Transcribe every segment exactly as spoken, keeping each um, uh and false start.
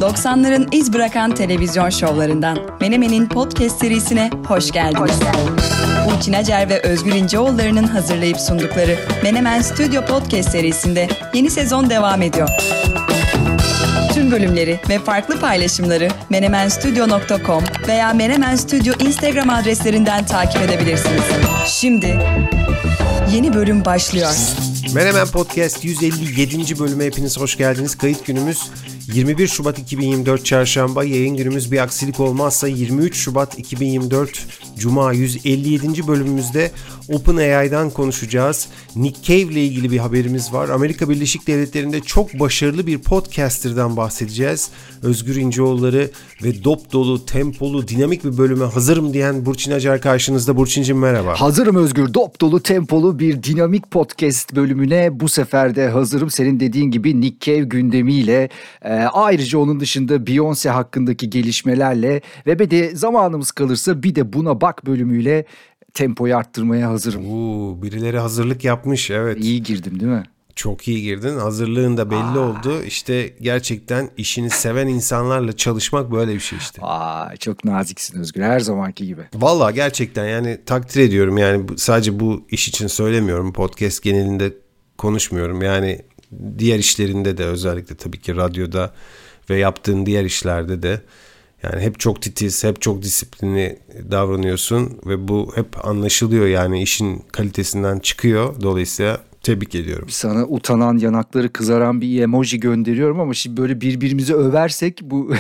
doksanların iz bırakan televizyon şovlarından Menemen'in podcast serisine hoş geldiniz. Hoş geldiniz. Burçin Acar ve Özgür İnceoğulları'nın hazırlayıp sundukları Menemen Stüdyo Podcast serisinde yeni sezon devam ediyor. Tüm bölümleri ve farklı paylaşımları menemenstudio nokta com veya Menemen Stüdyo Instagram adreslerinden takip edebilirsiniz. Şimdi yeni bölüm başlıyor. Menemen Podcast yüz elli yedinci bölüme hepiniz hoş geldiniz. Kayıt günümüz yirmi bir Şubat iki bin yirmi dört Çarşamba. Yayın günümüz bir aksilik olmazsa yirmi üç Şubat iki bin yirmi dört Cuma. yüz elli yedinci bölümümüzde OpenAI'dan konuşacağız. Nick Cave ile ilgili bir haberimiz var. Amerika Birleşik Devletleri'nde çok başarılı bir podcaster'dan bahsedeceğiz. Özgür İnceoğulları ve dop dolu, tempolu, dinamik bir bölüme hazırım diyen Burçin Acar karşınızda. Burçincim merhaba. Hazırım Özgür. Dop dolu, tempolu bir dinamik podcast bölümüne bu sefer de hazırım. Senin dediğin gibi Nick Cave gündemiyle, e, ayrıca onun dışında Beyoncé hakkındaki gelişmelerle ve bir de zamanımız kalırsa bir de buna bak bölümüyle tempoyu arttırmaya hazırım. Oo, birileri hazırlık yapmış, evet. İyi girdim değil mi? Çok iyi girdin. Hazırlığın da belli Aa. oldu. İşte gerçekten işini seven insanlarla çalışmak böyle bir şey işte. Aa, çok naziksin Özgür, her zamanki gibi. Vallahi gerçekten yani takdir ediyorum. Yani sadece bu iş için söylemiyorum. Podcast genelinde konuşmuyorum. Yani diğer işlerinde de, özellikle tabii ki radyoda ve yaptığın diğer işlerde de yani hep çok titiz, hep çok disiplinli davranıyorsun ve bu hep anlaşılıyor, yani işin kalitesinden çıkıyor. Dolayısıyla tebrik ediyorum. Sana utanan, yanakları kızaran bir emoji gönderiyorum ama şimdi böyle birbirimizi översek bu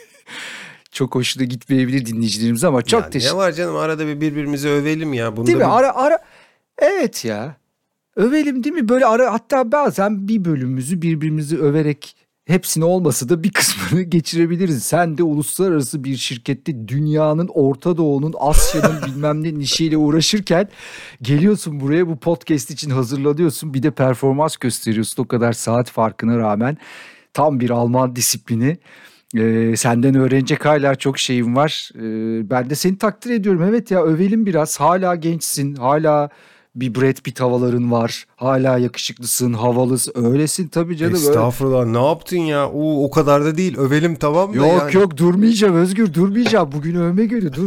çok hoşuna gitmeyebilir dinleyicilerimize ama çok teşekkür. Ne var canım, arada bir birbirimizi övelim ya. Bunda değil mi? Bir... Ara ara evet ya. Övelim değil mi? Böyle ara, hatta bazen bir bölümümüzü birbirimizi överek, hepsini olmasa da bir kısmını geçirebiliriz. Sen de uluslararası bir şirkette dünyanın, Orta Doğu'nun, Asya'nın bilmem ne nişiyle uğraşırken geliyorsun buraya, bu podcast için hazırlanıyorsun. Bir de performans gösteriyorsun o kadar saat farkına rağmen. Tam bir Alman disiplini. Ee, senden öğrenecek hala çok şeyim var. Ee, ben de seni takdir ediyorum. Evet ya, övelim biraz. Hala gençsin, hala bir Brad Pitt havaların var. Hala yakışıklısın, havalısın. Öylesin tabii canım. Estağfurullah, öyle. Ne yaptın ya? Oo, o kadar da değil. Övelim tamam mı? Yok yani. yok durmayacağım Özgür, durmayacağım. Bugün övme günü, dur.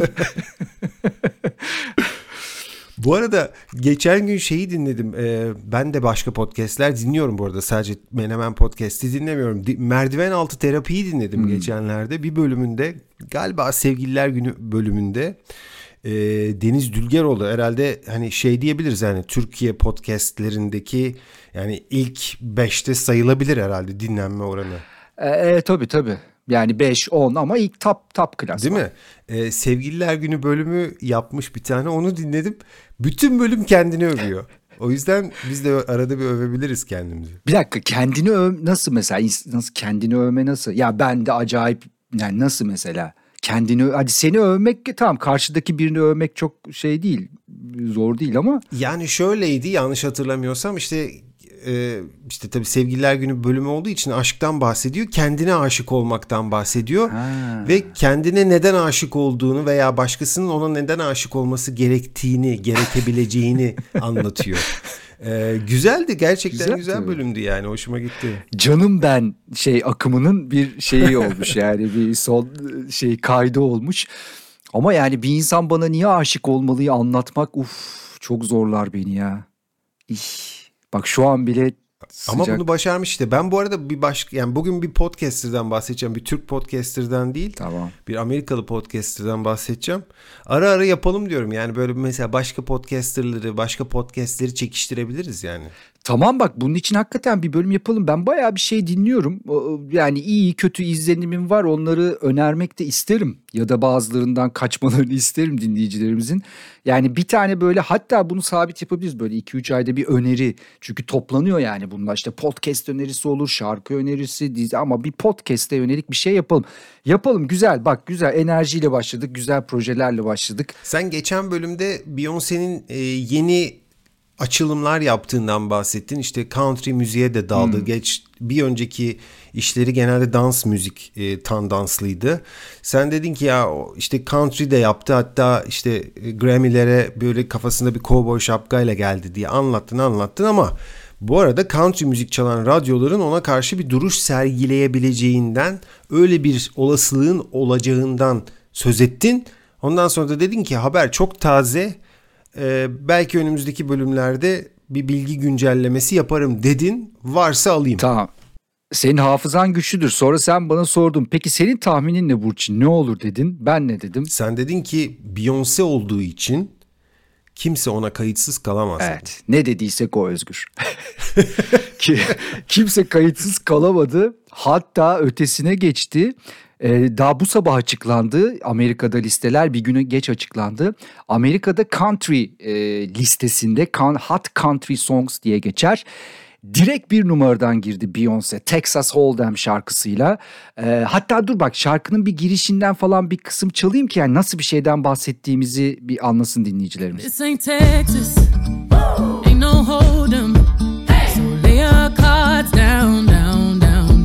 Bu arada geçen gün şeyi dinledim. Ee, ben de başka podcastler dinliyorum bu arada. Sadece Menemen Podcast'i dinlemiyorum. Merdiven Altı Terapi'yi dinledim hmm. geçenlerde. Bir bölümünde, galiba Sevgililer Günü bölümünde, e, Deniz Dülgeroğlu herhalde hani şey diyebiliriz, yani Türkiye podcastlerindeki yani ilk beşte sayılabilir herhalde dinlenme oranı. E, e, tabii tabii. Yani beş on ama ilk top top klas. Değil mi? Ee, Sevgililer Günü bölümü yapmış bir tane, onu dinledim. Bütün bölüm kendini övüyor. O yüzden biz de arada bir övebiliriz kendimizi. Bir dakika, kendini öv nasıl mesela? Nasıl kendini övme nasıl? Ya ben de acayip, yani nasıl mesela? Kendini, hadi seni övmek tamam, karşıdaki birini övmek çok şey değil, zor değil ama. Yani şöyleydi, yanlış hatırlamıyorsam işte e, işte tabii Sevgililer Günü bölümü olduğu için aşktan bahsediyor. Kendine aşık olmaktan bahsediyor. Ha. Ve kendine neden aşık olduğunu veya başkasının ona neden aşık olması gerektiğini, gerekebileceğini anlatıyor. Ee, güzeldi gerçekten, güzel, güzel bölümdü yani, hoşuma gitti. Canım ben şey akımının bir şeyi olmuş yani bir son şey kaydı olmuş. Ama yani bir insan bana niye aşık olmalıyı anlatmak uf çok zorlar beni ya. İh, bak şu an bile sıcak. Ama bunu başarmış işte. Ben bu arada bir başka, yani bugün bir podcaster'dan bahsedeceğim. Bir Türk podcaster'dan değil. Tamam. Bir Amerikalı podcaster'dan bahsedeceğim. Ara ara yapalım diyorum. Yani böyle mesela başka podcaster'ları, başka podcast'leri çekiştirebiliriz yani. Tamam bak, bunun için hakikaten bir bölüm yapalım. Ben bayağı bir şey dinliyorum. Yani iyi kötü izlenimim var. Onları önermek de isterim. Ya da bazılarından kaçmalarını isterim dinleyicilerimizin. Yani bir tane böyle, hatta bunu sabit yapabiliriz. Böyle iki üç ayda bir öneri. Çünkü toplanıyor yani bunlar. İşte podcast önerisi olur, şarkı önerisi, dizi, ama bir podcast'e yönelik bir şey yapalım. Yapalım, güzel bak, güzel enerjiyle başladık. Güzel projelerle başladık. Sen geçen bölümde Beyoncé'nin e, yeni açılımlar yaptığından bahsettin. İşte country müziğe de daldı. Hmm. Geç bir önceki işleri genelde dans müzik e, tandanslıydı. Sen dedin ki ya işte country de yaptı, hatta işte Grammy'lere böyle kafasında bir cowboy şapkayla geldi diye anlattın anlattın ama Bu arada country müzik çalan radyoların ona karşı bir duruş sergileyebileceğinden, öyle bir olasılığın olacağından söz ettin. Ondan sonra da dedin ki haber çok taze, ee, belki önümüzdeki bölümlerde bir bilgi güncellemesi yaparım dedin. Varsa alayım. Tamam. Senin hafızan güçlüdür. Sonra sen bana sordun. Peki senin tahminin ne Burçin? Ne olur dedin? Ben ne dedim? Sen dedin ki Beyoncé olduğu için kimse ona kayıtsız kalamaz. Evet. Ne dediysek o Özgür. Ki, kimse kayıtsız kalamadı. Hatta ötesine geçti. Ee, daha bu sabah açıklandı. Amerika'da listeler bir güne geç açıklandı. Amerika'da country e, listesinde Hot Country Songs diye geçer. Direkt bir numaradan girdi Beyoncé Texas Hold'em şarkısıyla. Ee, hatta dur bak şarkının bir girişinden falan bir kısım çalayım ki yani nasıl bir şeyden bahsettiğimizi bir anlasın dinleyicilerimiz. This ain't Texas, ain't no hold'em, so lay your cards down, down, down,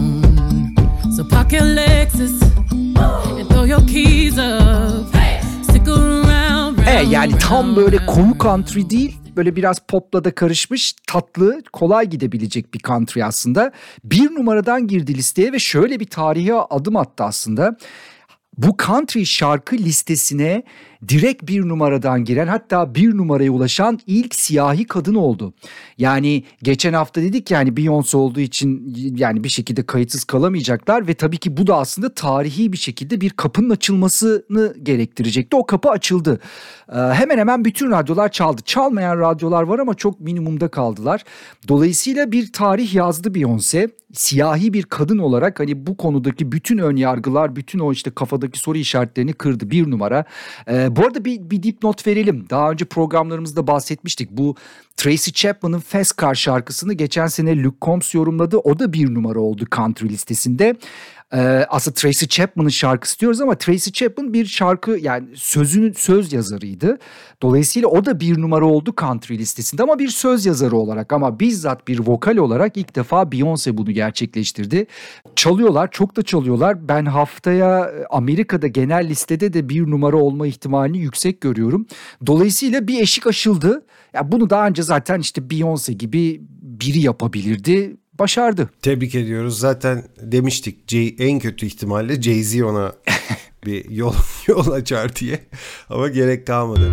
down. So park your Lexus and throw your keys up, stick around, round, Evet yani tam round, böyle round. koyu country değil. Böyle biraz popla da karışmış, tatlı, kolay gidebilecek bir country aslında. Bir numaradan girdi listeye ve şöyle bir tarihe adım attı aslında. Bu country şarkı listesine direkt bir numaradan giren, hatta bir numaraya ulaşan ilk siyahi kadın oldu. Yani geçen hafta dedik yani Beyoncé olduğu için yani bir şekilde kayıtsız kalamayacaklar ve tabii ki bu da aslında tarihi bir şekilde bir kapının açılmasını gerektirecekti. O kapı açıldı. Ee, hemen hemen bütün radyolar çaldı. Çalmayan radyolar var ama çok minimumda kaldılar. Dolayısıyla bir tarih yazdı Beyoncé. Siyahi bir kadın olarak hani bu konudaki bütün ön yargılar, bütün o işte kafadaki soru işaretlerini kırdı. Bir numara. Ee, bu arada bir, bir dipnot verelim. Daha önce programlarımızda bahsetmiştik. Bu Tracy Chapman'ın Fast Car şarkısını geçen sene Luke Combs yorumladı. O da bir numara oldu country listesinde. Ee, aslında Tracy Chapman'ın şarkısı diyoruz ama Tracy Chapman bir şarkı yani sözünün söz yazarıydı. Dolayısıyla o da bir numara oldu country listesinde ama bir söz yazarı olarak, ama bizzat bir vokal olarak ilk defa Beyoncé bunu gerçekleştirdi. Çalıyorlar, çok da çalıyorlar. Ben haftaya Amerika'da genel listede de bir numara olma ihtimalini yüksek görüyorum. Dolayısıyla bir eşik aşıldı. Ya bunu daha önce zaten işte Beyoncé gibi biri yapabilirdi. Başardı. Tebrik ediyoruz. Zaten demiştik Jay, en kötü ihtimalle Jay-Z ona bir yol, yol açar diye. Ama gerek kalmadı.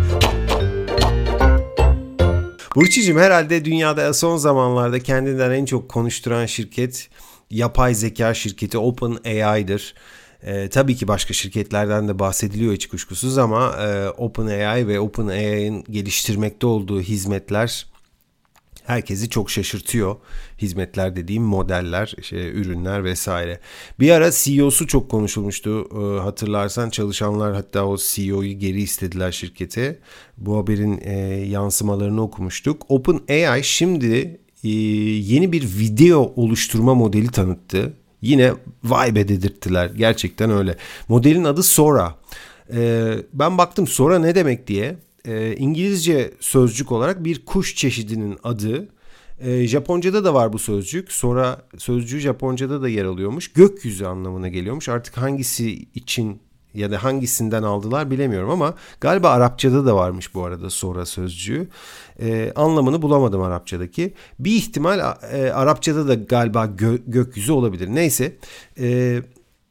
Burçicim, herhalde dünyada son zamanlarda kendinden en çok konuşturan şirket yapay zeka şirketi OpenAI'dır. Ee, tabii ki başka şirketlerden de bahsediliyor hiç kuşkusuz ama e, OpenAI ve OpenAI'nin geliştirmekte olduğu hizmetler herkesi çok şaşırtıyor. Hizmetler dediğim modeller, şey, ürünler vesaire. Bir ara C E O'su çok konuşulmuştu. Ee, hatırlarsan çalışanlar hatta o C E O'yu geri istediler şirkete. Bu haberin e, yansımalarını okumuştuk. OpenAI şimdi e, yeni bir video oluşturma modeli tanıttı. Yine vay be dedirttiler. Gerçekten öyle. Modelin adı Sora. Ee, ben baktım Sora ne demek diye. E, İngilizce sözcük olarak bir kuş çeşidinin adı. E, Japonca'da da var bu sözcük. Sonra sözcüğü Japonca'da da yer alıyormuş. Gökyüzü anlamına geliyormuş. Artık hangisi için ya da hangisinden aldılar bilemiyorum ama galiba Arapça'da da varmış bu arada Sora sözcüğü. E, anlamını bulamadım Arapça'daki. Bir ihtimal e, Arapça'da da galiba gö- gökyüzü olabilir. Neyse. E,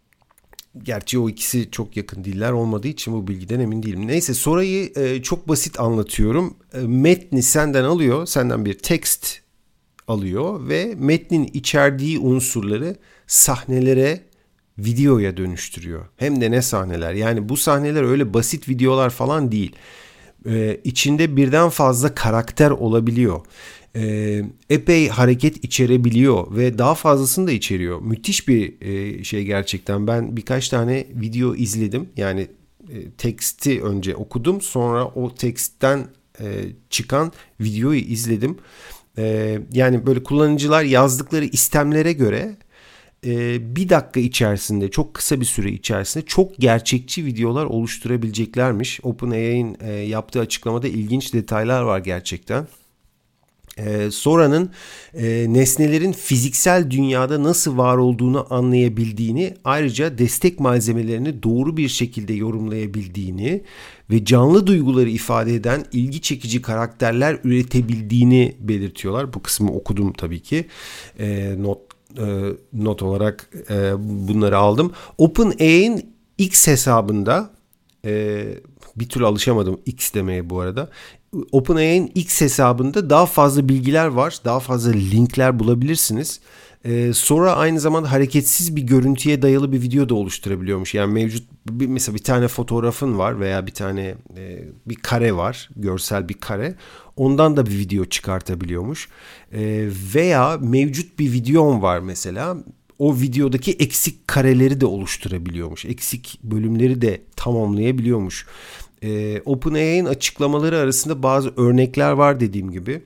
Gerçi o ikisi çok yakın diller olmadığı için bu bilgiden emin değilim. Neyse, Sora'yı e, çok basit anlatıyorum. E, metni senden alıyor, senden bir text alıyor ve metnin içerdiği unsurları sahnelere, videoya dönüştürüyor. Hem de ne sahneler. Yani bu sahneler öyle basit videolar falan değil. E, içinde birden fazla karakter olabiliyor. Ee, epey hareket içerebiliyor ve daha fazlasını da içeriyor. Müthiş bir e, şey gerçekten. Ben birkaç tane video izledim. Yani e, teksti önce okudum, sonra o tekstten e, çıkan videoyu izledim. E, yani böyle kullanıcılar yazdıkları istemlere göre e, bir dakika içerisinde, çok kısa bir süre içerisinde çok gerçekçi videolar oluşturabileceklermiş. OpenAI'nin e, yaptığı açıklamada ilginç detaylar var gerçekten. Ee, Sora'nın e, nesnelerin fiziksel dünyada nasıl var olduğunu anlayabildiğini, ayrıca destek malzemelerini doğru bir şekilde yorumlayabildiğini ve canlı duyguları ifade eden ilgi çekici karakterler üretebildiğini belirtiyorlar. Bu kısmı okudum tabii ki. E, not e, not olarak e, bunları aldım. OpenAI'nin X hesabında e, bir türlü alışamadım X demeye bu arada. OpenAI'nin X hesabında daha fazla bilgiler var. Daha fazla linkler bulabilirsiniz. Ee, Sora aynı zamanda hareketsiz bir görüntüye dayalı bir video da oluşturabiliyormuş. Yani mevcut bir, mesela bir tane fotoğrafın var veya bir tane e, bir kare var. Görsel bir kare. Ondan da bir video çıkartabiliyormuş. E, veya mevcut bir videon var mesela. O videodaki eksik kareleri de oluşturabiliyormuş. Eksik bölümleri de tamamlayabiliyormuş. Ee, OpenAI'nin açıklamaları arasında bazı örnekler var dediğim gibi.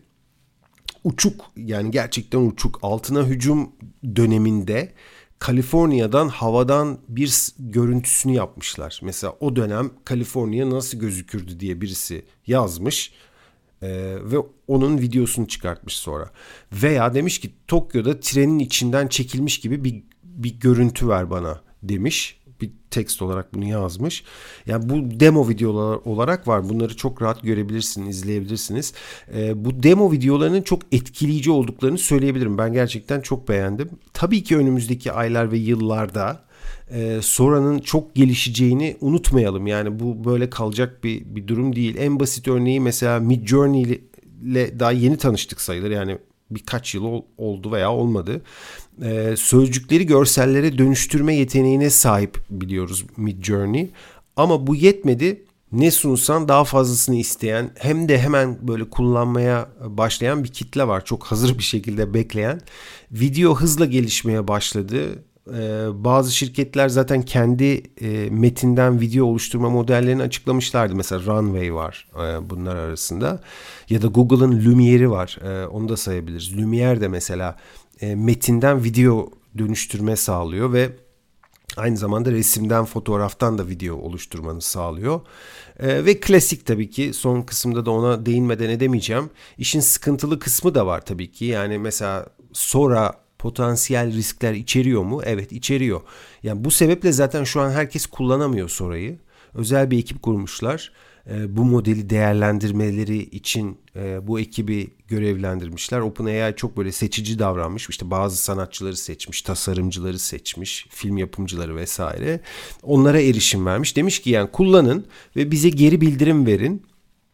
Uçuk, yani gerçekten uçuk, altına hücum döneminde Kaliforniya'dan havadan bir görüntüsünü yapmışlar. Mesela o dönem Kaliforniya nasıl gözükürdü diye birisi yazmış. Ee, ve onun videosunu çıkartmış sonra. Veya demiş ki Tokyo'da trenin içinden çekilmiş gibi bir, bir görüntü ver bana demiş. Bir tekst olarak bunu yazmış. Yani bu demo videolar olarak var. Bunları çok rahat görebilirsiniz, izleyebilirsiniz. Ee, bu demo videolarının çok etkileyici olduklarını söyleyebilirim. Ben gerçekten çok beğendim. Tabii ki önümüzdeki aylar ve yıllarda e, Sora'nın çok gelişeceğini unutmayalım. Yani bu böyle kalacak bir, bir durum değil. En basit örneği mesela Midjourney ile daha yeni tanıştık sayılır. Yani birkaç yıl ol, oldu veya olmadı. Ee, sözcükleri görsellere dönüştürme yeteneğine sahip biliyoruz Midjourney. Ama bu yetmedi. Ne sunsan daha fazlasını isteyen, hem de hemen böyle kullanmaya başlayan bir kitle var. Çok hazır bir şekilde bekleyen. Video hızla gelişmeye başladı. Ee, bazı şirketler zaten kendi e, metinden video oluşturma modellerini açıklamışlardı. Mesela Runway var e, bunlar arasında. Ya da Google'ın Lumiere'i var. E, onu da sayabiliriz. Lumiere de mesela e, metinden video dönüştürme sağlıyor ve aynı zamanda resimden, fotoğraftan da video oluşturmanı sağlıyor. E, ve klasik tabii ki, son kısımda da ona değinmeden edemeyeceğim. İşin sıkıntılı kısmı da var tabii ki. Yani mesela Sora potansiyel riskler içeriyor mu? Evet, içeriyor. Yani bu sebeple zaten şu an herkes kullanamıyor Sora'yı. Özel bir ekip kurmuşlar. E, bu modeli değerlendirmeleri için e, bu ekibi görevlendirmişler. OpenAI çok böyle seçici davranmış. İşte bazı sanatçıları seçmiş, tasarımcıları seçmiş, film yapımcıları vesaire. Onlara erişim vermiş. Demiş ki yani kullanın ve bize geri bildirim verin.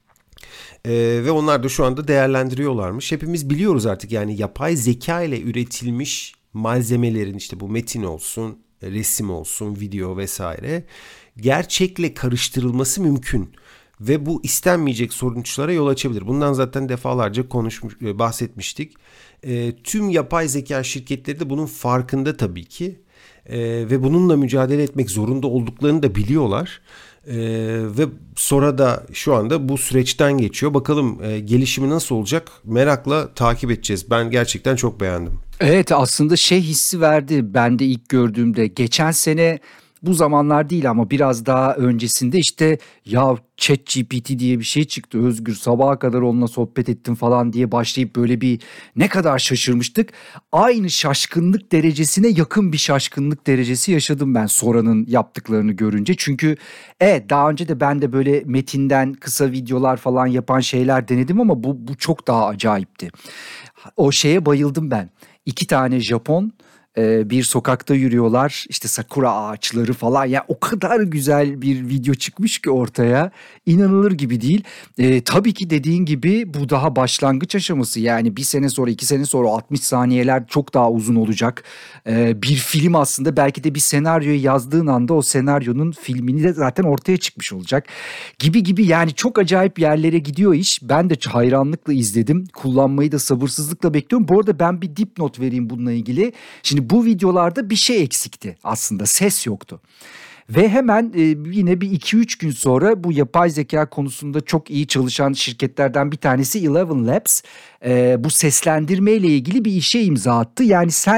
Ee, ve onlar da şu anda değerlendiriyorlarmış. Hepimiz biliyoruz artık, yani yapay zeka ile üretilmiş malzemelerin, işte bu metin olsun, resim olsun, video vesaire, gerçekle karıştırılması mümkün. Ve bu istenmeyecek sonuçlara yol açabilir. Bundan zaten defalarca konuşmuş, bahsetmiştik. E, tüm yapay zeka şirketleri de bunun farkında tabii ki. E, ve bununla mücadele etmek zorunda olduklarını da biliyorlar. Ee, ve sonra da şu anda bu süreçten geçiyor. Bakalım e, gelişimi nasıl olacak, merakla takip edeceğiz. Ben gerçekten çok beğendim. Evet, aslında şey hissi verdi ben de ilk gördüğümde. Geçen sene bu zamanlar değil ama biraz daha öncesinde işte ya ChatGPT diye bir şey çıktı Özgür, sabaha kadar onunla sohbet ettim falan diye başlayıp böyle bir ne kadar şaşırmıştık. Aynı şaşkınlık derecesine yakın bir şaşkınlık derecesi yaşadım ben Sora'nın yaptıklarını görünce. Çünkü evet, daha önce de ben de böyle metinden kısa videolar falan yapan şeyler denedim ama bu, bu çok daha acayipti. O şeye bayıldım ben. İki tane Japon bir sokakta yürüyorlar, işte sakura ağaçları falan, ya o kadar güzel bir video çıkmış ki ortaya, inanılır gibi değil. E, tabii ki dediğin gibi bu daha başlangıç aşaması, yani bir sene sonra iki sene sonra altmış saniyeler çok daha uzun olacak. E, bir film aslında, belki de bir senaryoyu yazdığın anda o senaryonun filmini de zaten ortaya çıkmış olacak gibi gibi, yani çok acayip yerlere gidiyor iş. Ben de hayranlıkla izledim, kullanmayı da sabırsızlıkla bekliyorum. Bu arada ben bir dipnot vereyim bununla ilgili. Şimdi bu videolarda bir şey eksikti aslında, ses yoktu. Ve hemen e, yine bir iki üç gün sonra bu yapay zeka konusunda çok iyi çalışan şirketlerden bir tanesi Eleven Labs e, bu seslendirme ile ilgili bir işe imza attı. Yani sen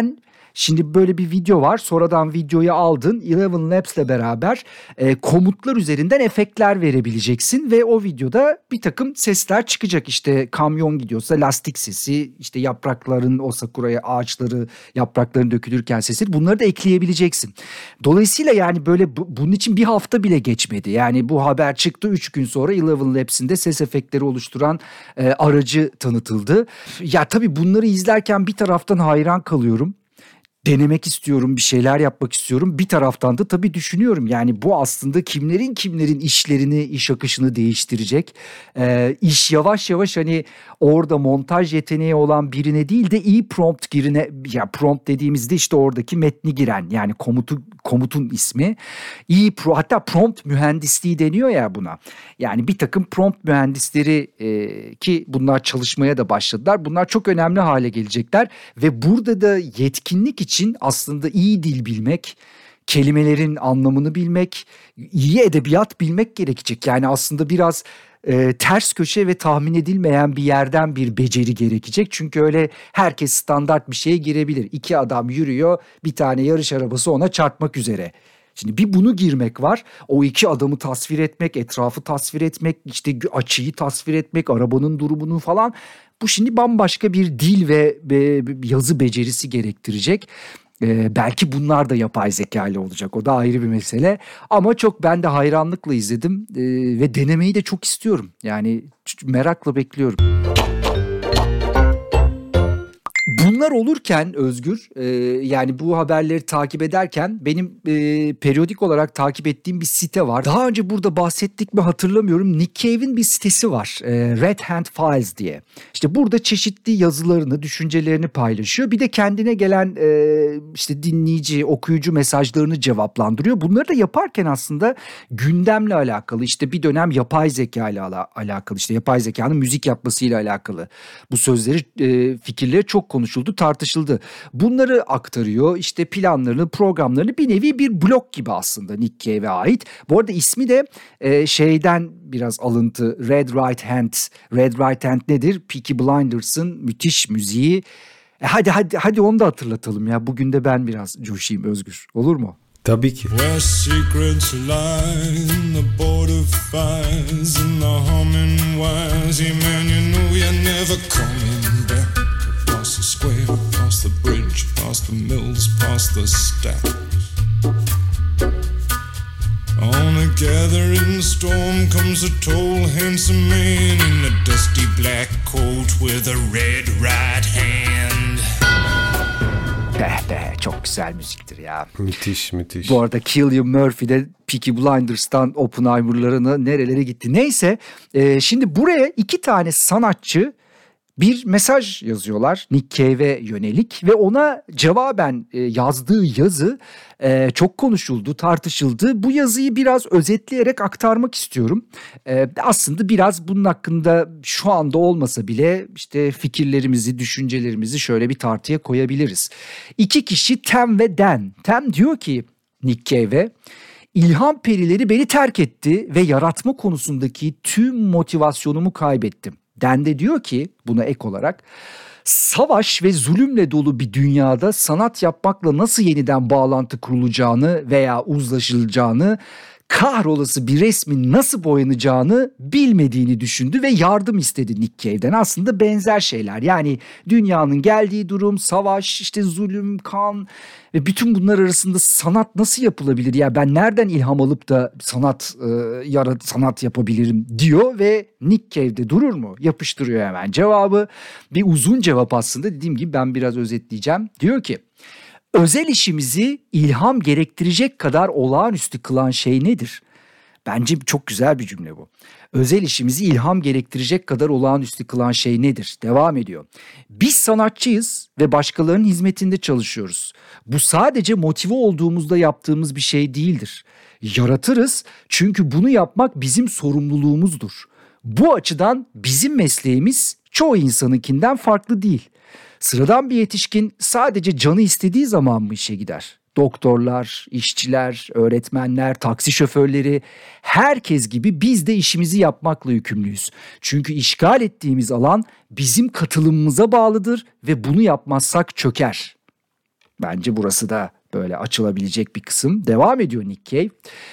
Şimdi böyle bir video var. Sonradan videoyu aldın. Eleven Labs'le beraber e, komutlar üzerinden efektler verebileceksin ve o videoda bir takım sesler çıkacak. İşte kamyon gidiyorsa lastik sesi, işte yaprakların o sakuraya ağaçları yaprakların dökülürken sesi, bunları da ekleyebileceksin. Dolayısıyla yani böyle bu, bunun için bir hafta bile geçmedi. Yani bu haber çıktı, üç gün sonra Eleven Labs'in de ses efektleri oluşturan e, aracı tanıtıldı. Ya tabii bunları izlerken bir taraftan hayran kalıyorum. Denemek istiyorum, bir şeyler yapmak istiyorum. Bir taraftan da tabii düşünüyorum yani bu aslında kimlerin kimlerin işlerini, iş akışını değiştirecek. Ee, iş yavaş yavaş hani orada montaj yeteneği olan birine değil de iyi prompt girine, ya prompt dediğimizde işte oradaki metni giren, yani komutu komutun ismi. İyi pro, hatta prompt mühendisliği deniyor ya buna. Yani bir takım prompt mühendisleri e, ki bunlar çalışmaya da başladılar. Bunlar çok önemli hale gelecekler ve burada da yetkinlik için aslında iyi dil bilmek, kelimelerin anlamını bilmek, iyi edebiyat bilmek gerekecek. Yani aslında biraz e, ters köşe ve tahmin edilmeyen bir yerden bir beceri gerekecek. Çünkü öyle herkes standart bir şeye girebilir. İki adam yürüyor, bir tane yarış arabası ona çarpmak üzere. Şimdi bir bunu girmek var. O iki adamı tasvir etmek, etrafı tasvir etmek, işte açıyı tasvir etmek, arabanın durumunu falan. Bu şimdi bambaşka bir dil ve, ve yazı becerisi gerektirecek. Ee, belki bunlar da yapay zeka ile olacak. O da ayrı bir mesele. Ama çok ben de hayranlıkla izledim ee, ve denemeyi de çok istiyorum. Yani merakla bekliyorum. Bunlar olurken Özgür, e, yani bu haberleri takip ederken benim e, periyodik olarak takip ettiğim bir site var. Daha önce burada bahsettik mi hatırlamıyorum. Nick Cave'in bir sitesi var, e, Red Hand Files diye. İşte burada çeşitli yazılarını, düşüncelerini paylaşıyor. Bir de kendine gelen e, işte dinleyici, okuyucu mesajlarını cevaplandırıyor. Bunları da yaparken aslında gündemle alakalı, işte bir dönem yapay zeka ile alakalı, işte yapay zekanın müzik yapmasıyla alakalı bu sözleri, e, fikirleri çok konuşuldu, tartışıldı. Bunları aktarıyor, işte planlarını, programlarını, bir nevi bir blog gibi aslında Nick Cave'e ait. Bu arada ismi de e, şeyden biraz alıntı, Red Right Hand. Red Right Hand nedir? Peaky Blinders'ın müthiş müziği. E hadi hadi hadi onu da hatırlatalım ya. Bugün de ben biraz coşayım Özgür. Olur mu? Tabii ki. Where secrets lie in the border fires and the humming wires. Yeah, man, you know you're never coming back. Across the square, across the bridge, past the mills, past the stacks. On a gathering storm comes a tall, handsome man in a dusty black coat with a red right hand. Be be çok güzel müziktir ya. Müthiş müthiş. Bu arada Cillian Murphy de Peaky Blinders'tan Oppenheimer'larına nerelere gitti. Neyse e, şimdi buraya iki tane sanatçı bir mesaj yazıyorlar Nick Cave'e yönelik ve ona cevaben e, yazdığı yazı e, çok konuşuldu, tartışıldı. Bu yazıyı biraz özetleyerek aktarmak istiyorum. E, aslında biraz bunun hakkında şu anda olmasa bile işte fikirlerimizi, düşüncelerimizi şöyle bir tartıya koyabiliriz. İki kişi, Tem ve Dan. Tem diyor ki Nick Cave'e, İlham perileri beni terk etti ve yaratma konusundaki tüm motivasyonumu kaybettim. Dan de diyor ki buna ek olarak, savaş ve zulümle dolu bir dünyada sanat yapmakla nasıl yeniden bağlantı kurulacağını veya uzlaşılacağını, kahrolası bir resmin nasıl boyanacağını bilmediğini düşündü ve yardım istedi Nick Cave'den. Aslında benzer şeyler, yani dünyanın geldiği durum, savaş, işte zulüm, kan ve bütün bunlar arasında sanat nasıl yapılabilir? Ya ben nereden ilham alıp da sanat e, yarat sanat yapabilirim diyor ve Nick Cave'de durur mu? Yapıştırıyor hemen cevabı. Bir uzun cevap aslında, dediğim gibi ben biraz özetleyeceğim. Diyor ki, özel işimizi ilham gerektirecek kadar olağanüstü kılan şey nedir? Bence çok güzel bir cümle bu. Özel işimizi ilham gerektirecek kadar olağanüstü kılan şey nedir? Devam ediyor. Biz sanatçıyız ve başkalarının hizmetinde çalışıyoruz. Bu sadece motive olduğumuzda yaptığımız bir şey değildir. Yaratırız çünkü bunu yapmak bizim sorumluluğumuzdur. Bu açıdan bizim mesleğimiz çoğu insanınkinden farklı değil. Sıradan bir yetişkin sadece canı istediği zaman mı işe gider? Doktorlar, işçiler, öğretmenler, taksi şoförleri, herkes gibi biz de işimizi yapmakla yükümlüyüz. Çünkü işgal ettiğimiz alan bizim katılımımıza bağlıdır ve bunu yapmazsak çöker. Bence burası da böyle açılabilecek bir kısım. Devam ediyor Nick Cave.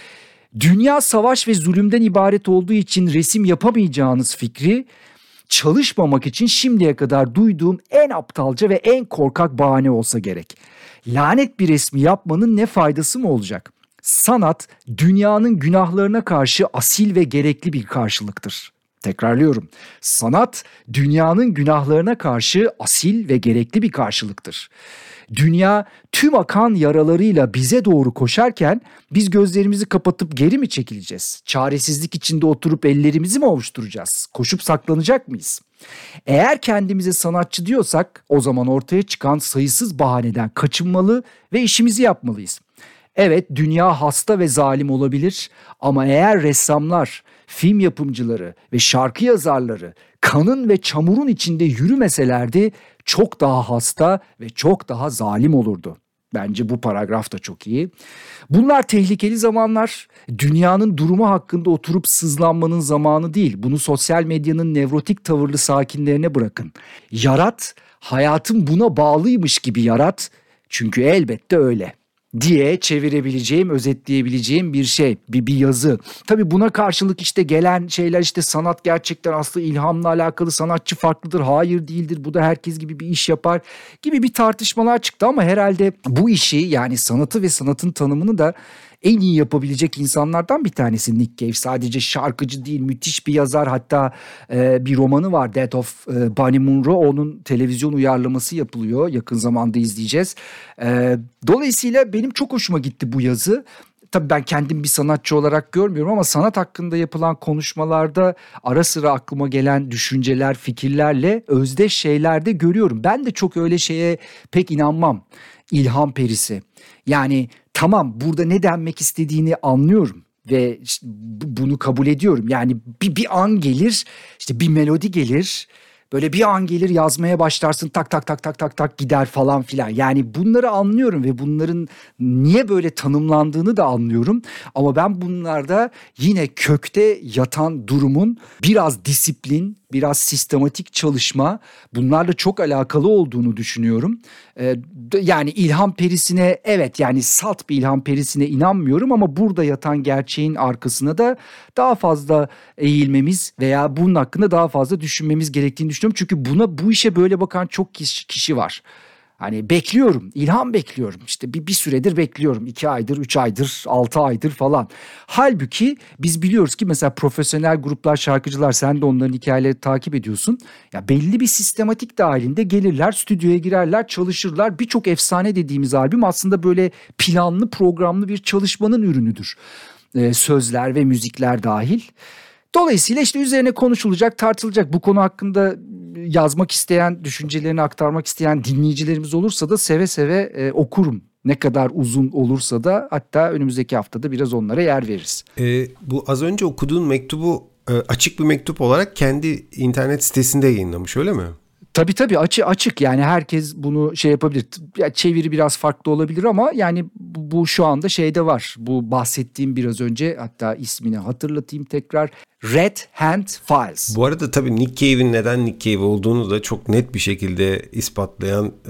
Dünya savaş ve zulümden ibaret olduğu için resim yapamayacağınız fikri çalışmamak için şimdiye kadar duyduğum en aptalca ve en korkak bahane olsa gerek. Lanet bir resmi yapmanın ne faydası mı olacak? Sanat dünyanın günahlarına karşı asil ve gerekli bir karşılıktır. Tekrarlıyorum. Sanat dünyanın günahlarına karşı asil ve gerekli bir karşılıktır. Dünya tüm akan yaralarıyla bize doğru koşarken biz gözlerimizi kapatıp geri mi çekileceğiz? Çaresizlik içinde oturup ellerimizi mi ovuşturacağız? Koşup saklanacak mıyız? Eğer kendimize sanatçı diyorsak o zaman ortaya çıkan sayısız bahaneden kaçınmalı ve işimizi yapmalıyız. Evet, dünya hasta ve zalim olabilir ama eğer ressamlar, film yapımcıları ve şarkı yazarları kanın ve çamurun içinde yürümeselerdi çok daha hasta ve çok daha zalim olurdu. Bence bu paragraf da çok iyi. Bunlar tehlikeli zamanlar. Dünyanın durumu hakkında oturup sızlanmanın zamanı değil. Bunu sosyal medyanın nevrotik tavırlı sakinlerine bırakın. Yarat, hayatın buna bağlıymış gibi yarat. Çünkü elbette öyle diye çevirebileceğim, özetleyebileceğim bir şey, bir, bir yazı. Tabii buna karşılık işte gelen şeyler, işte sanat gerçekten aslında ilhamla alakalı, sanatçı farklıdır, hayır değildir, bu da herkes gibi bir iş yapar gibi bir tartışmalar çıktı ama herhalde bu işi, yani sanatı ve sanatın tanımını da en iyi yapabilecek insanlardan bir tanesi Nick Cave. Sadece şarkıcı değil, müthiş bir yazar. Hatta e, bir romanı var, Death of e, Bunny Monroe. Onun televizyon uyarlaması yapılıyor. Yakın zamanda izleyeceğiz. E, dolayısıyla benim çok hoşuma gitti bu yazı. Tabii ben kendim bir sanatçı olarak görmüyorum ama sanat hakkında yapılan konuşmalarda ara sıra aklıma gelen düşünceler, fikirlerle özdeş şeyler de görüyorum. Ben de çok öyle şeye pek inanmam. İlham perisi. Yani tamam, burada ne denmek istediğini anlıyorum ve işte bunu kabul ediyorum. Yani bir, bir an gelir, işte bir melodi gelir, böyle bir an gelir yazmaya başlarsın, tak tak tak tak tak tak gider falan filan. Yani bunları anlıyorum ve bunların niye böyle tanımlandığını da anlıyorum. Ama ben bunlarda yine kökte yatan durumun biraz disiplin, biraz sistematik çalışma, bunlarla çok alakalı olduğunu düşünüyorum. Ee, yani ilham perisine, evet, yani salt bir ilham perisine inanmıyorum ama burada yatan gerçeğin arkasına da daha fazla eğilmemiz veya bunun hakkında daha fazla düşünmemiz gerektiğini düşünüyorum. Çünkü buna, bu işe böyle bakan çok kişi, kişi var. Hani bekliyorum, ilham bekliyorum, işte bir, bir süredir bekliyorum, iki aydır, üç aydır, altı aydır falan. Halbuki biz biliyoruz ki mesela profesyonel gruplar, şarkıcılar, sen de onların hikayeleri takip ediyorsun. Ya belli bir sistematik dahilinde gelirler, stüdyoya girerler, çalışırlar. Birçok efsane dediğimiz albüm aslında böyle planlı, programlı bir çalışmanın ürünüdür. Ee, sözler ve müzikler dahil. Dolayısıyla işte üzerine konuşulacak, tartılacak. Bu konu hakkında yazmak isteyen, düşüncelerini aktarmak isteyen dinleyicilerimiz olursa da seve seve e, okurum. Ne kadar uzun olursa da, hatta önümüzdeki haftada biraz onlara yer veririz. E, bu az önce okuduğun mektubu e, açık bir mektup olarak kendi internet sitesinde yayınlamış, öyle mi? Tabii tabii açı, açık yani herkes bunu şey yapabilir. Ya çeviri biraz farklı olabilir ama yani bu, bu şu anda şeyde var. Bu bahsettiğim biraz önce, hatta ismini hatırlatayım tekrar. Red Hand Files. Bu arada tabii Nick Cave'in neden Nick Cave olduğunu da çok net bir şekilde ispatlayan e,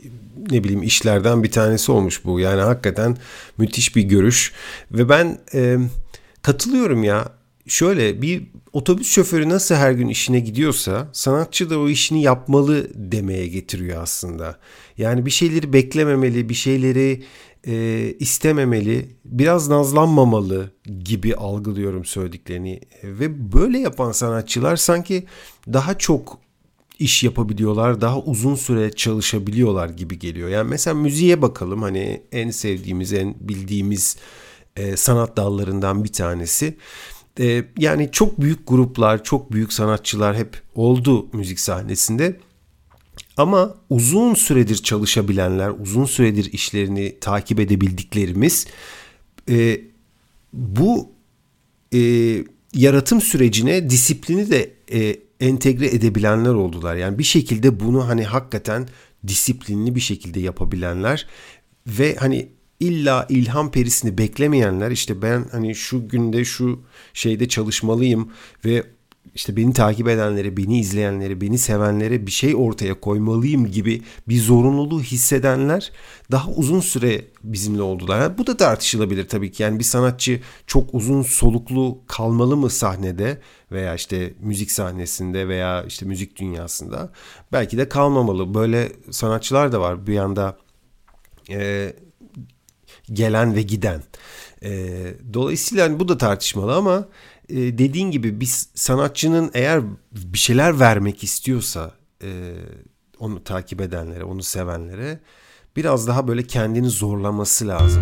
ne bileyim işlerden bir tanesi olmuş bu. Yani hakikaten müthiş bir görüş ve ben e, katılıyorum ya. Şöyle, bir otobüs şoförü nasıl her gün işine gidiyorsa sanatçı da o işini yapmalı demeye getiriyor aslında. Yani bir şeyleri beklememeli, bir şeyleri e, istememeli, biraz nazlanmamalı gibi algılıyorum söylediklerini. Ve böyle yapan sanatçılar sanki daha çok iş yapabiliyorlar, daha uzun süre çalışabiliyorlar gibi geliyor. Yani mesela müziğe bakalım, hani en sevdiğimiz, en bildiğimiz e, sanat dallarından bir tanesi. Ee, yani çok büyük gruplar, çok büyük sanatçılar hep oldu müzik sahnesinde. Ama uzun süredir çalışabilenler, uzun süredir işlerini takip edebildiklerimiz e, bu e, yaratım sürecine disiplini de e, entegre edebilenler oldular. Yani bir şekilde bunu hani hakikaten disiplinli bir şekilde yapabilenler ve hani İlla ilham perisini beklemeyenler, işte ben hani şu günde şu şeyde çalışmalıyım ve işte beni takip edenlere, beni izleyenlere, beni sevenlere bir şey ortaya koymalıyım gibi bir zorunluluğu hissedenler daha uzun süre bizimle oldular. Yani bu da tartışılabilir tabii ki. Yani bir sanatçı çok uzun soluklu kalmalı mı sahnede veya işte müzik sahnesinde veya işte müzik dünyasında? Belki de kalmamalı. Böyle sanatçılar da var bir yanda e, gelen ve giden. E, dolayısıyla yani bu da tartışmalı ama e, dediğin gibi bir sanatçının eğer bir şeyler vermek istiyorsa e, onu takip edenlere, onu sevenlere biraz daha böyle kendini zorlaması lazım.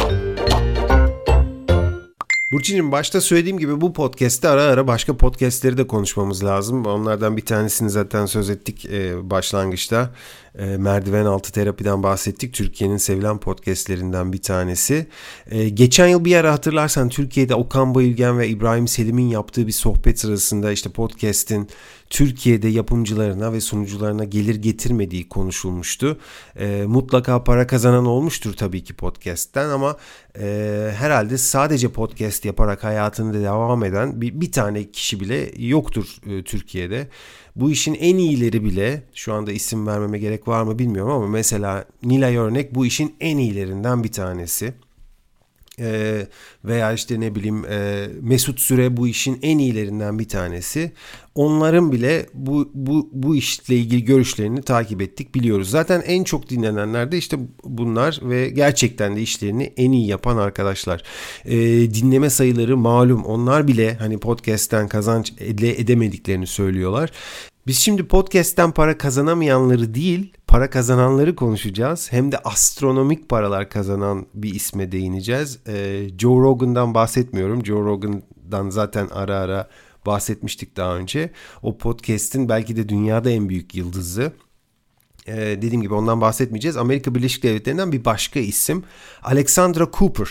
Burçin'cim başta söylediğim gibi bu podcast'te ara ara başka podcast'leri de konuşmamız lazım. Onlardan bir tanesini zaten söz ettik e, başlangıçta. E, Merdiven Altı Terapi'den bahsettik. Türkiye'nin sevilen podcast'lerinden bir tanesi. E, geçen yıl bir ara hatırlarsan Türkiye'de Okan Bayülgen ve İbrahim Selim'in yaptığı bir sohbet sırasında işte podcast'in Türkiye'de yapımcılarına ve sunucularına gelir getirmediği konuşulmuştu. E, mutlaka para kazanan olmuştur tabii ki podcast'ten ama e, herhalde sadece podcast yaparak hayatını da devam eden bir, bir tane kişi bile yoktur e, Türkiye'de. Bu işin en iyileri bile, şu anda isim vermeme gerek var mı bilmiyorum ama mesela Nilay Örnek bu işin en iyilerinden bir tanesi. Ee, veya işte ne bileyim e, Mesut Süre bu işin en iyilerinden bir tanesi. Onların bile bu bu bu işle ilgili görüşlerini takip ettik, biliyoruz. Zaten en çok dinlenenler de işte bunlar ve gerçekten de işlerini en iyi yapan arkadaşlar. Ee, dinleme sayıları malum, onlar bile hani podcast'ten kazanç ede edemediklerini söylüyorlar. Biz şimdi podcast'ten para kazanamayanları değil, para kazananları konuşacağız. Hem de astronomik paralar kazanan bir isme değineceğiz. Ee, Joe Rogan'dan bahsetmiyorum. Joe Rogan'dan zaten ara ara bahsetmiştik daha önce. O podcast'in belki de dünyada en büyük yıldızı. Ee, dediğim gibi ondan bahsetmeyeceğiz. Amerika Birleşik Devletleri'nden bir başka isim. Alexandra Cooper.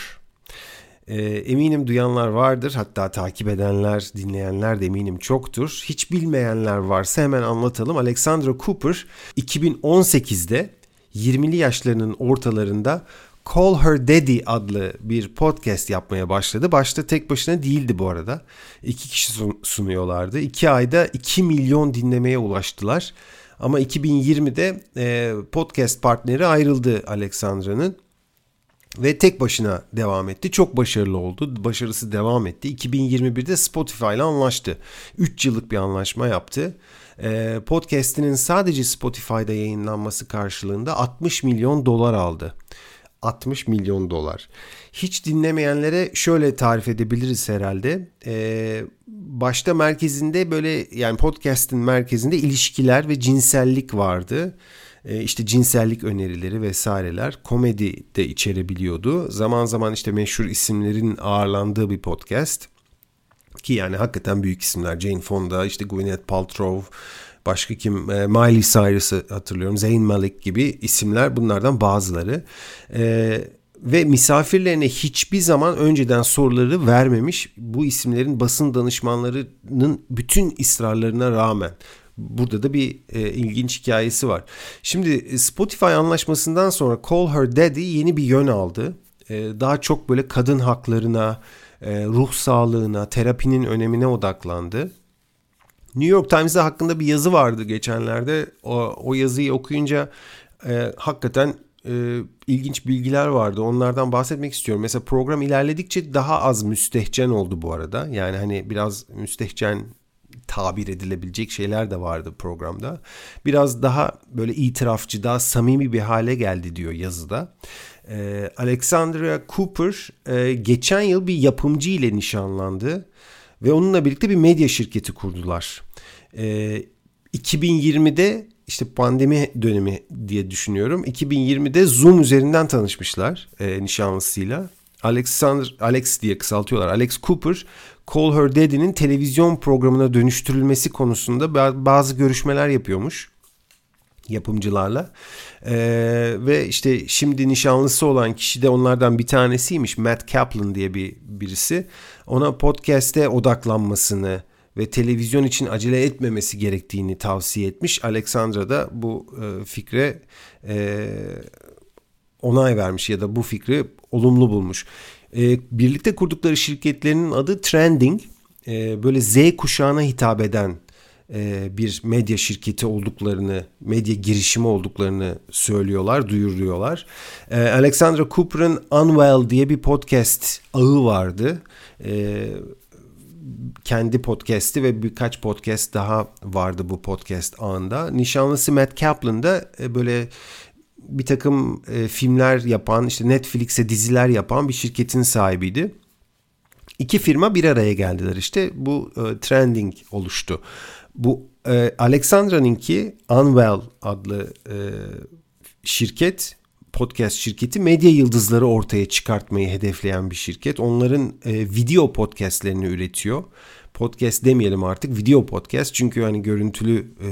Eminim duyanlar vardır, hatta takip edenler, dinleyenler de eminim çoktur. Hiç bilmeyenler varsa hemen anlatalım. Alexandra Cooper iki bin on sekizde yirmili yaşlarının ortalarında Call Her Daddy adlı bir podcast yapmaya başladı. Başta tek başına değildi bu arada. İki kişi sunuyorlardı. İki ayda iki milyon dinlemeye ulaştılar. Ama iki bin yirmide podcast partneri ayrıldı Alexandra'nın. Ve tek başına devam etti. Çok başarılı oldu. Başarısı devam etti. iki bin yirmi birde Spotify ile anlaştı. üç yıllık bir anlaşma yaptı. Ee, podcast'inin sadece Spotify'da yayınlanması karşılığında altmış milyon dolar aldı. altmış milyon dolar. Hiç dinlemeyenlere şöyle tarif edebiliriz herhalde. Ee, başta merkezinde böyle, yani podcast'in merkezinde ilişkiler ve cinsellik vardı. İşte cinsellik önerileri vesaireler, komedi de içerebiliyordu. Zaman zaman işte meşhur isimlerin ağırlandığı bir podcast. Ki yani hakikaten büyük isimler. Jane Fonda, işte Gwyneth Paltrow, başka kim? Miley Cyrus'ı hatırlıyorum. Zayn Malik gibi isimler, bunlardan bazıları. Ee, ve misafirlerine hiçbir zaman önceden soruları vermemiş, bu isimlerin basın danışmanlarının bütün ısrarlarına rağmen. Burada da bir e, ilginç hikayesi var. Şimdi Spotify anlaşmasından sonra Call Her Daddy yeni bir yön aldı. E, daha çok böyle kadın haklarına, e, ruh sağlığına, terapinin önemine odaklandı. New York Times'da hakkında bir yazı vardı geçenlerde. O, o yazıyı okuyunca e, hakikaten e, ilginç bilgiler vardı. Onlardan bahsetmek istiyorum. Mesela program ilerledikçe daha az müstehcen oldu bu arada. Yani hani biraz müstehcen tabir edilebilecek şeyler de vardı programda. Biraz daha böyle itirafçı, daha samimi bir hale geldi diyor yazıda. Ee, Alexandra Cooper e, geçen yıl bir yapımcı ile nişanlandı ve onunla birlikte bir medya şirketi kurdular. Ee, iki bin yirmide işte pandemi dönemi diye düşünüyorum. iki bin yirmide Zoom üzerinden tanışmışlar e, nişanlısıyla. Alexander, Alex diye kısaltıyorlar. Alex Cooper, Call Her Daddy'nin televizyon programına dönüştürülmesi konusunda bazı görüşmeler yapıyormuş yapımcılarla. Ee, ve işte şimdi nişanlısı olan kişi de onlardan bir tanesiymiş. Matt Kaplan diye bir birisi. Ona podcast'e odaklanmasını ve televizyon için acele etmemesi gerektiğini tavsiye etmiş. Alexandra da bu e, fikre e, onay vermiş ya da bu fikri olumlu bulmuş. E, birlikte kurdukları şirketlerinin adı Trending. e, böyle Z kuşağına hitap eden e, bir medya şirketi olduklarını, medya girişimi olduklarını söylüyorlar, duyuruyorlar. E, Alexandra Cooper'ın Unwell diye bir podcast ağı vardı. E, kendi podcast'i ve birkaç podcast daha vardı bu podcast ağında. Nişanlısı Matt Kaplan da e, böyle bir takım e, filmler yapan, işte Netflix'e diziler yapan bir şirketin sahibiydi. İki firma bir araya geldiler, işte bu e, trending oluştu. Bu e, Alexandra'nınki Unwell adlı e, şirket, podcast şirketi, medya yıldızları ortaya çıkartmayı hedefleyen bir şirket. Onların e, video podcastlerini üretiyor. Podcast demeyelim artık, video podcast, çünkü hani görüntülü e,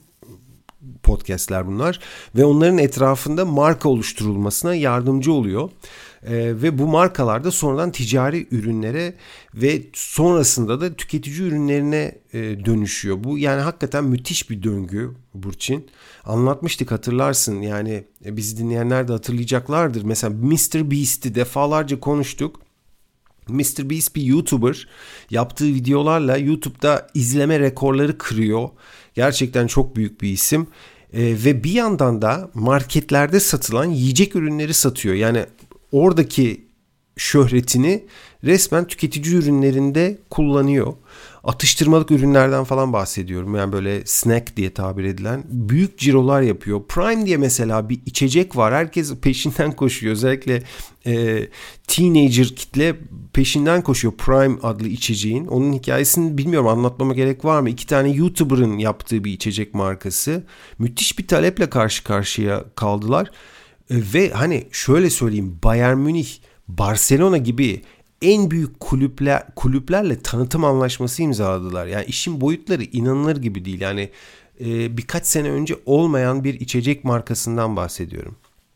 podcastler bunlar ve onların etrafında marka oluşturulmasına yardımcı oluyor. Ee, ve bu markalar da sonradan ticari ürünlere ve sonrasında da tüketici ürünlerine e, dönüşüyor. Bu yani hakikaten müthiş bir döngü Burçin. Anlatmıştık, hatırlarsın, yani e, bizi dinleyenler de hatırlayacaklardır. Mesela mister Beast'i defalarca konuştuk. mister Beast bir YouTuber, yaptığı videolarla YouTube'da izleme rekorları kırıyor. Gerçekten çok büyük bir isim. Ee, ve bir yandan da marketlerde satılan yiyecek ürünleri satıyor. Yani oradaki şöhretini resmen tüketici ürünlerinde kullanıyor. Atıştırmalık ürünlerden falan bahsediyorum. Yani böyle snack diye tabir edilen büyük cirolar yapıyor. Prime diye mesela bir içecek var. Herkes peşinden koşuyor. Özellikle e, teenager kitle peşinden koşuyor Prime adlı içeceğin. Onun hikayesini bilmiyorum, anlatmama gerek var mı? İki tane YouTuber'ın yaptığı bir içecek markası. Müthiş bir taleple karşı karşıya kaldılar. E, ve hani şöyle söyleyeyim, Bayern Münih, Barcelona gibi en büyük kulüpler kulüplerle tanıtım anlaşması imzaladılar. Yani işin boyutları inanılır gibi değil. Yani e, birkaç sene önce olmayan bir içecek markasından bahsediyorum.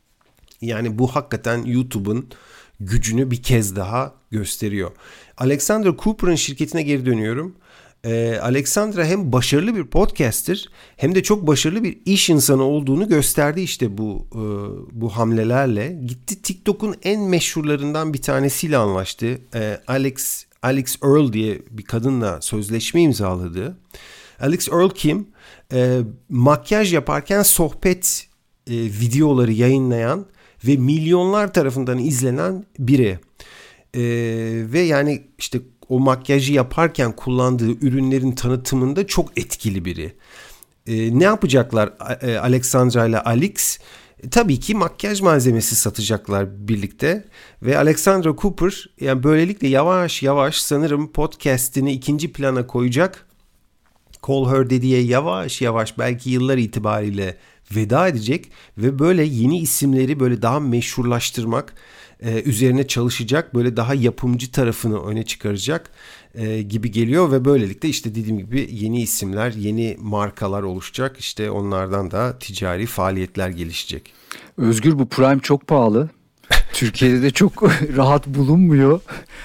Yani bu hakikaten YouTube'un gücünü bir kez daha gösteriyor. Alexandra Cooper'ın şirketine geri dönüyorum. Ee, Alexandra hem başarılı bir podcaster hem de çok başarılı bir iş insanı olduğunu gösterdi işte bu e, bu hamlelerle. Gitti TikTok'un en meşhurlarından bir tanesiyle anlaştı. Ee, Alex Alex Earl diye bir kadınla sözleşme imzaladı. Alex Earl kim? Ee, makyaj yaparken sohbet e, videoları yayınlayan ve milyonlar tarafından izlenen biri. Ee, ve yani işte o makyajı yaparken kullandığı ürünlerin tanıtımında çok etkili biri. Ee, ne yapacaklar e, Alexandra ile Alex? E, tabii ki makyaj malzemesi satacaklar birlikte ve Alexandra Cooper yani böylelikle yavaş yavaş sanırım podcast'ini ikinci plana koyacak. Call Her dediği yavaş yavaş belki yıllar itibariyle veda edecek ve böyle yeni isimleri böyle daha meşhurlaştırmak e, üzerine çalışacak, böyle daha yapımcı tarafını öne çıkaracak e, gibi geliyor ve böylelikle işte dediğim gibi yeni isimler, yeni markalar oluşacak. İşte onlardan da ticari faaliyetler gelişecek. Özgür, bu Prime çok pahalı. Türkiye'de de çok rahat bulunmuyor.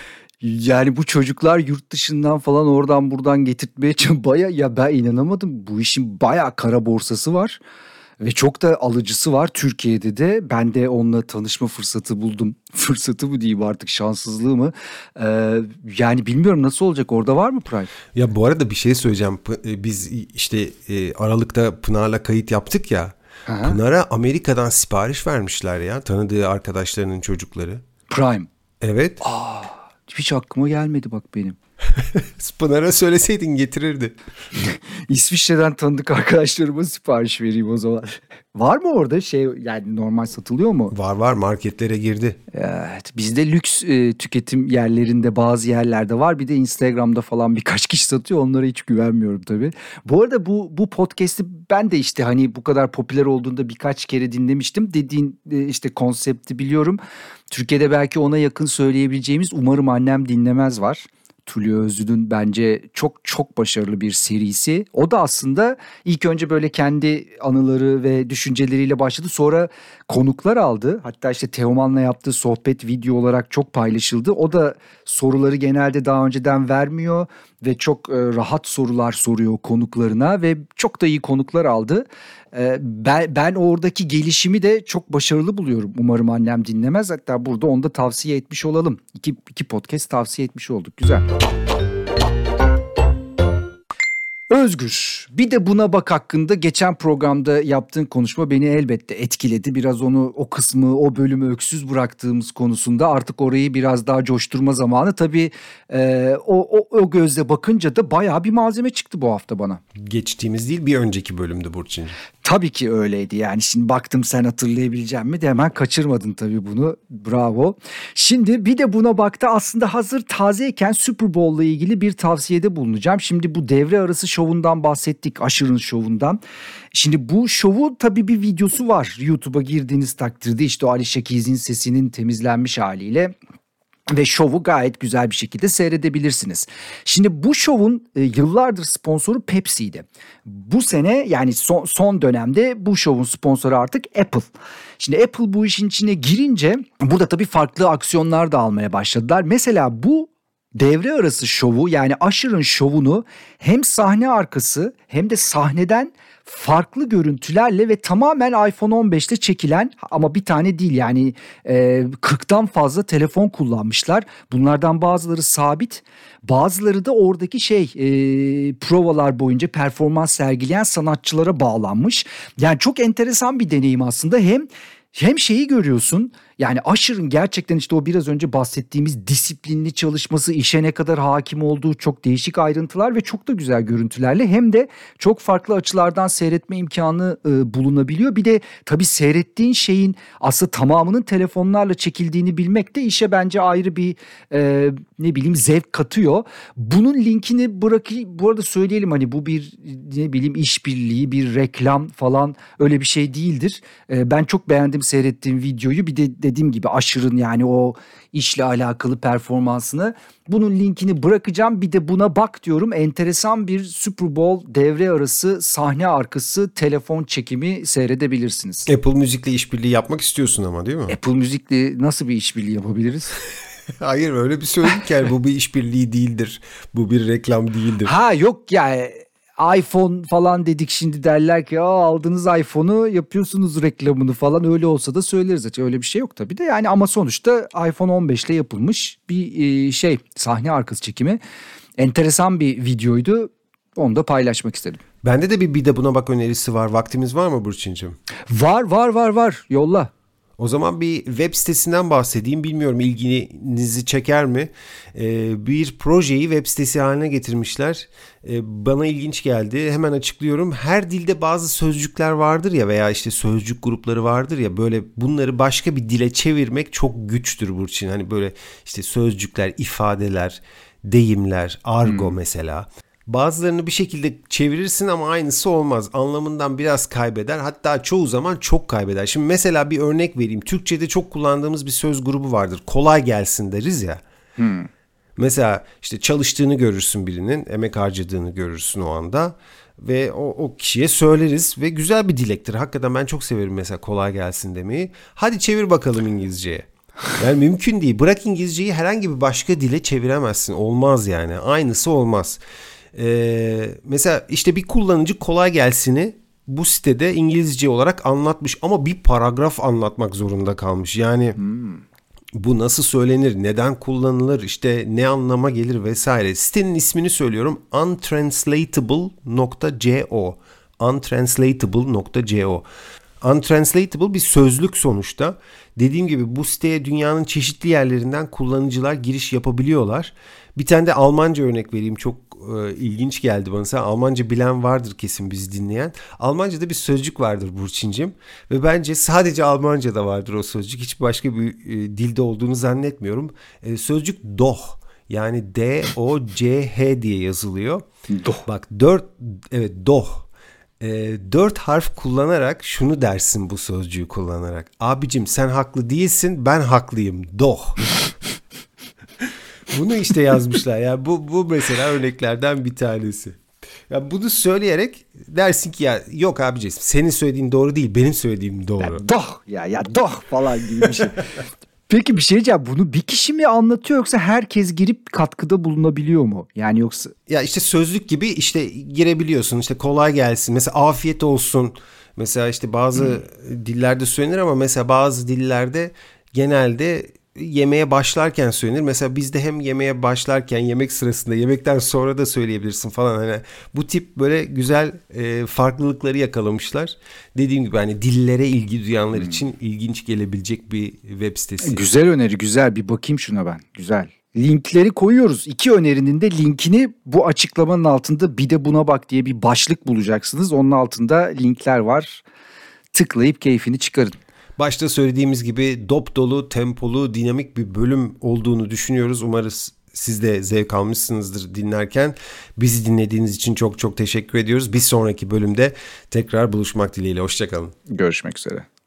Yani bu çocuklar yurt dışından falan oradan buradan getirtmeye baya, ya ben inanamadım. Bu işin baya kara borsası var. Ve çok da alıcısı var Türkiye'de de. Ben de onunla tanışma fırsatı buldum. Fırsatı mı diyeyim artık, şanssızlığı mı? Ee, yani bilmiyorum nasıl olacak, orada var mı Prime? Ya bu arada bir şey söyleyeceğim. Biz işte Aralık'ta Pınar'la kayıt yaptık ya. Aha. Pınar'a Amerika'dan sipariş vermişler ya, tanıdığı arkadaşlarının çocukları. Prime. Evet. Aa, hiç aklıma gelmedi bak benim. Pınar'a söyleseydin getirirdi. İsviçre'den tanıdık arkadaşlarıma sipariş vereyim o zaman. Var mı orada şey, yani normal satılıyor mu? Var var, marketlere girdi. Evet, bizde lüks e, tüketim yerlerinde bazı yerlerde var. Bir de Instagram'da falan birkaç kişi satıyor. Onlara hiç güvenmiyorum tabii. Bu arada bu bu podcast'i ben de işte hani bu kadar popüler olduğunda birkaç kere dinlemiştim. Dediğin e, işte konsepti biliyorum. Türkiye'de belki ona yakın söyleyebileceğimiz Umarım Annem Dinlemez var. Tulya Özlü'nün bence çok çok başarılı bir serisi. O da aslında ilk önce böyle kendi anıları ve düşünceleriyle başladı. Sonra konuklar aldı. Hatta işte Teoman'la yaptığı sohbet video olarak çok paylaşıldı. O da soruları genelde daha önceden vermiyor ve çok rahat sorular soruyor konuklarına ve çok da iyi konuklar aldı. Ben, ben oradaki gelişimi de çok başarılı buluyorum. Umarım Annem Dinlemez. Hatta burada onu da tavsiye etmiş olalım. İki, iki podcast tavsiye etmiş olduk. Güzel. Özgür, bir de buna bak hakkında geçen programda yaptığın konuşma beni elbette etkiledi. Biraz onu, o kısmı, o bölümü öksüz bıraktığımız konusunda artık orayı biraz daha coşturma zamanı. Tabii e, o, o, o gözle bakınca da bayağı bir malzeme çıktı bu hafta bana. Geçtiğimiz değil, bir önceki bölümde Burçin'cim. Tabii ki öyleydi yani. Şimdi baktım sen hatırlayabilecek mi de hemen kaçırmadın tabii bunu. Bravo. Şimdi bir de buna baktı, aslında hazır tazeyken Super Bowl'la ilgili bir tavsiyede bulunacağım. Şimdi bu devre arası şovundan bahsettik, Usher'ın şovundan. Şimdi bu şovu tabii bir videosu var. YouTube'a girdiğiniz takdirde işte o Alicia Keys'in sesinin temizlenmiş haliyle. Ve şovu gayet güzel bir şekilde seyredebilirsiniz. Şimdi bu şovun e, yıllardır sponsoru Pepsi'ydi. Bu sene yani son, son dönemde bu şovun sponsoru artık Apple. Şimdi Apple bu işin içine girince burada tabii farklı aksiyonlar da almaya başladılar. Mesela bu devre arası şovu, yani Usher'ın şovunu hem sahne arkası hem de sahneden farklı görüntülerle ve tamamen iPhone on beşte çekilen, ama bir tane değil yani e, kırktan fazla telefon kullanmışlar. Bunlardan bazıları sabit, bazıları da oradaki şey e, provalar boyunca performans sergileyen sanatçılara bağlanmış. Yani çok enteresan bir deneyim aslında. Hem Hem şeyi görüyorsun, yani Usher'ın gerçekten işte o biraz önce bahsettiğimiz disiplinli çalışması, işe ne kadar hakim olduğu, çok değişik ayrıntılar ve çok da güzel görüntülerle hem de çok farklı açılardan seyretme imkanı e, bulunabiliyor. Bir de tabii seyrettiğin şeyin aslında tamamının telefonlarla çekildiğini bilmek de işe bence ayrı bir e, ne bileyim zevk katıyor. Bunun linkini bırakayım, bu arada söyleyelim, hani bu bir ne bileyim işbirliği, bir reklam falan öyle bir şey değildir. E, ben çok beğendim seyrettiğim videoyu. Bir de dediğim gibi Usher'ın yani o işle alakalı performansını, bunun linkini bırakacağım. Bir de buna bak diyorum. Enteresan bir Super Bowl devre arası sahne arkası telefon çekimi seyredebilirsiniz. Apple Müzik'le işbirliği yapmak istiyorsun ama, değil mi? Apple Müzik'le nasıl bir işbirliği yapabiliriz? Hayır, öyle bir söyledik yani bu bir işbirliği değildir. Bu bir reklam değildir. Ha yok yani iPhone falan dedik, şimdi derler ki aa, aldığınız iPhone'u yapıyorsunuz reklamını falan, öyle olsa da söyleriz. Açık öyle bir şey yok tabii de yani, ama sonuçta iPhone on beş ile yapılmış bir şey sahne arkası çekimi. Enteresan bir videoydu, onu da paylaşmak istedim. Bende de bir bir de buna bak önerisi var. Vaktimiz var mı Burçin'cim? Var var var var yolla. O zaman bir web sitesinden bahsedeyim. Bilmiyorum ilginizi çeker mi? Ee, bir projeyi web sitesi haline getirmişler. Ee, bana ilginç geldi. Hemen açıklıyorum. Her dilde bazı sözcükler vardır ya, veya işte sözcük grupları vardır ya, böyle bunları başka bir dile çevirmek çok güçtür Burçin. Hani böyle işte sözcükler, ifadeler, deyimler, argo hmm. mesela. Bazılarını bir şekilde çevirirsin ama aynısı olmaz. Anlamından biraz kaybeder. Hatta çoğu zaman çok kaybeder. Şimdi mesela bir örnek vereyim. Türkçe'de çok kullandığımız bir söz grubu vardır. Kolay gelsin deriz ya. Hmm. Mesela işte çalıştığını görürsün birinin. Emek harcadığını görürsün o anda. Ve o, o kişiye söyleriz. Ve güzel bir dilektir. Hakikaten ben çok severim mesela kolay gelsin demeyi. Hadi çevir bakalım İngilizceye. Yani mümkün değil. Bırak İngilizceyi, herhangi bir başka dile çeviremezsin. Olmaz yani. Aynısı olmaz. Ee, mesela işte bir kullanıcı kolay gelsin'i bu sitede İngilizce olarak anlatmış ama bir paragraf anlatmak zorunda kalmış. Yani hmm. bu nasıl söylenir, neden kullanılır, işte ne anlama gelir vesaire. Sitenin ismini söylüyorum: untranslatable nokta co. untranslatable nokta co. Untranslatable bir sözlük sonuçta. Dediğim gibi bu siteye dünyanın çeşitli yerlerinden kullanıcılar giriş yapabiliyorlar. Bir tane de Almanca örnek vereyim. Çok e, ilginç geldi bana. Sen Almanca bilen vardır kesin bizi dinleyen. Almanca'da bir sözcük vardır Burçin'cim. Ve bence sadece Almanca'da vardır o sözcük. Hiç başka bir e, dilde olduğunu zannetmiyorum. E, sözcük doh. Yani D O C H diye yazılıyor. Doh. Bak dört, evet doh. E, dört harf kullanarak şunu dersin bu sözcüğü kullanarak: abicim sen haklı değilsin, ben haklıyım, doh. Bunu işte yazmışlar. Yani bu bu mesela örneklerden bir tanesi. Ya bunu söyleyerek dersin ki ya yok abicim senin söylediğin doğru değil, benim söylediğim doğru. Ya doh ya ya doh falan gibi bir şey. Peki bir şey diyeceğim, bunu bir kişi mi anlatıyor yoksa herkes girip katkıda bulunabiliyor mu? Yani yoksa... Ya işte sözlük gibi işte girebiliyorsun, işte kolay gelsin, mesela afiyet olsun. Mesela işte bazı hmm. dillerde söylenir ama mesela bazı dillerde genelde yemeğe başlarken söylenir. Mesela bizde hem yemeğe başlarken, yemek sırasında, yemekten sonra da söyleyebilirsin falan. Hani bu tip böyle güzel e, farklılıkları yakalamışlar. Dediğim gibi hani dillere ilgi duyanlar hmm. için ilginç gelebilecek bir web sitesi. Güzel öneri, güzel. Bir bakayım şuna ben. Güzel. Linkleri koyuyoruz. İki önerinin de linkini bu açıklamanın altında bir de buna bak diye bir başlık bulacaksınız. Onun altında linkler var. Tıklayıp keyfini çıkarın. Başta söylediğimiz gibi dop dolu, tempolu, dinamik bir bölüm olduğunu düşünüyoruz. Umarız siz de zevk almışsınızdır dinlerken. Bizi dinlediğiniz için çok çok teşekkür ediyoruz. Bir sonraki bölümde tekrar buluşmak dileğiyle. Hoşça kalın. Görüşmek üzere.